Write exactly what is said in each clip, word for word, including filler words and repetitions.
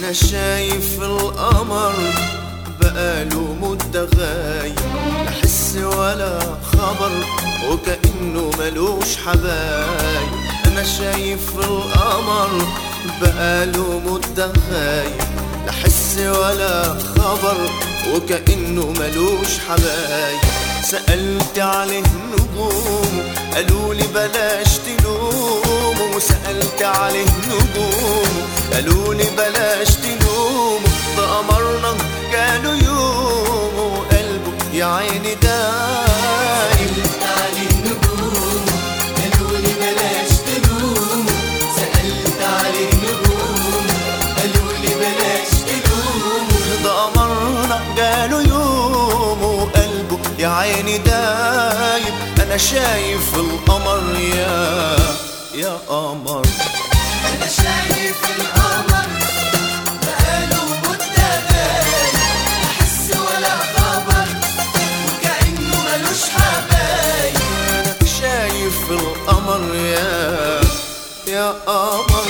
انا شايف القمر بقاله مدة غايب، لا حس ولا خبر وكأنه ملوش حبايب. انا شايف القمر بقاله مدة غايب، لا حس ولا خبر وكأنه ملوش حبايب. سألت عليه نجوم قالوا لي بلاش تلومه، سألت عليه نجوم قالوا لي بلاش تلومه. ده قمرنا جاله يوم وقلبه يا عيني دايم. سألت عليه نجوم قالوا لي بلاش تلومه، سألت عليه نجوم قالوا لي بلاش تلومه. ده قمرنا جاله يوم وقلبه يا عيني دايب. انا شايف القمر يا يا قمر، أنا شايف القمر بقاله مدة غايب، لا حس ولا خبر وكأنه ملوش حبايب. انا شايف القمر يا يا قمر.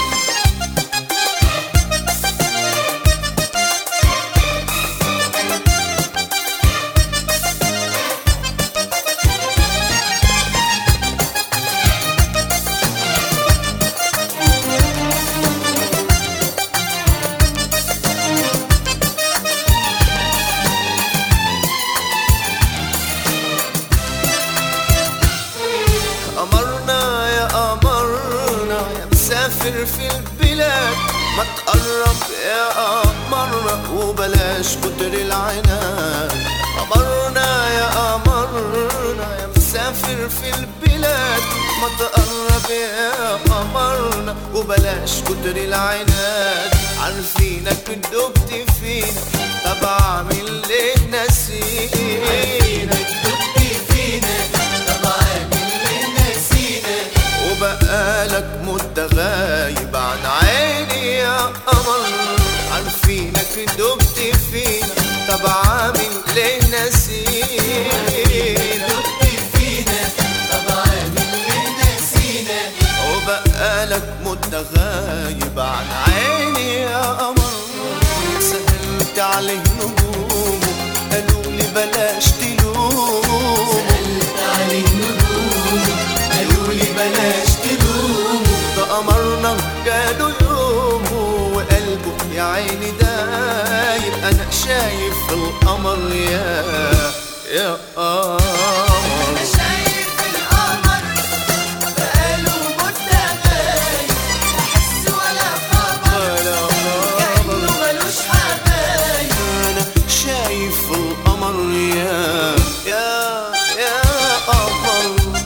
قمرنا يا قمرنا يا مسافر في البلاد، ما تقرب يا قمرنا وبلاش كتر العناد. قمرنا يا قمرنا يا مسافر في البلاد، ما تقرب يا قمرنا وبلاش كتر العناد. عارفينك دبت فينا طب اعمل ليه نسيت، عارفينك دبت فينا طب اعمل ليه نسينا. وبقالك مدة غايب عن عيني يا قمر. عارفينك دبت فينا طب عامل ليه نسينا. دبت فينا طب اعمل ليه نسينا. وبقالك مدة غايب عن عيني يا قمر. سألت عليه نجوم قالوا لي بلاش تلوم، سألت عليه نجوم قالوا لي بلاش تلوم. ده قمرنا جاله يوم وقلبه يا عيني دايب. انا شايف القمر يا يا قمر. أنا شايف القمر بقاله مدة غايب، لا حس ولا خبر وكأنه ملوش حبايب. انا شايف القمر يا يا يا قمر.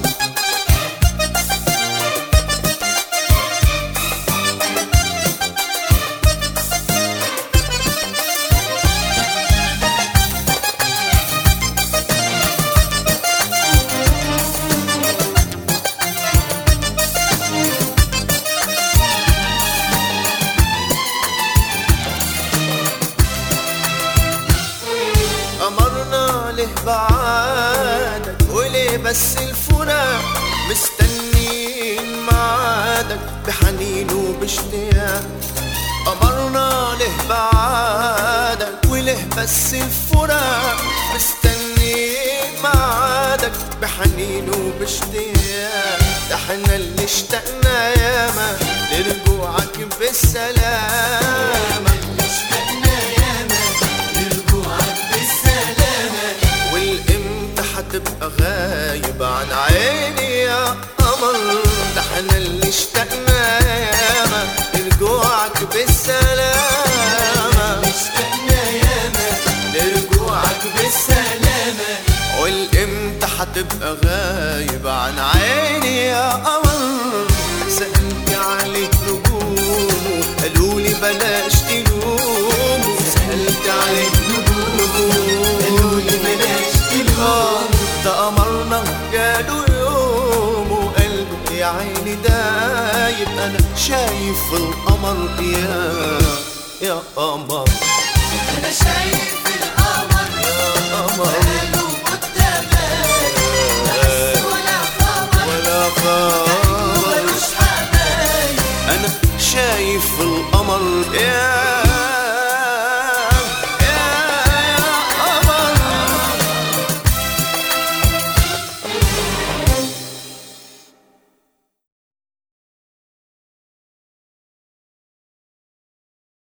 قمرنا له بعادك وليه بس الفراق، مستنين معادك بحنين وباشتياق. قمرنا له بعادك وليه بس الفراق، مستنين معادك بحنين وباشتياق. ده احنا اللي اشتقنا ياما لرجوعك بالسلامة، اشتقنا ياما لرجوعك بالسلامة. والامتى هتبقى غايب عن عيني يا قمر. ده احنا اللي اشتقنا ياما لرجوعك بالسلامة، اشتقنا ياما لرجوعك بالسلامة. والامتى هتبقى غايب عن عيني يا قمر. سألت عليك نجوم قالوا لي بلاش تلوم، سألت عليك نجوم قالوا لي بلاش تلوم. ده قمرنا جاله يوم وقلبه يا عيني دايب. انا شايف القمر يا يا قمر. أنا شايف القمر يا قمر بقاله مدة غايب، لا حس ولا خبر ولا وكأنه خبر. ملوش حبايب. انا شايف القمر يا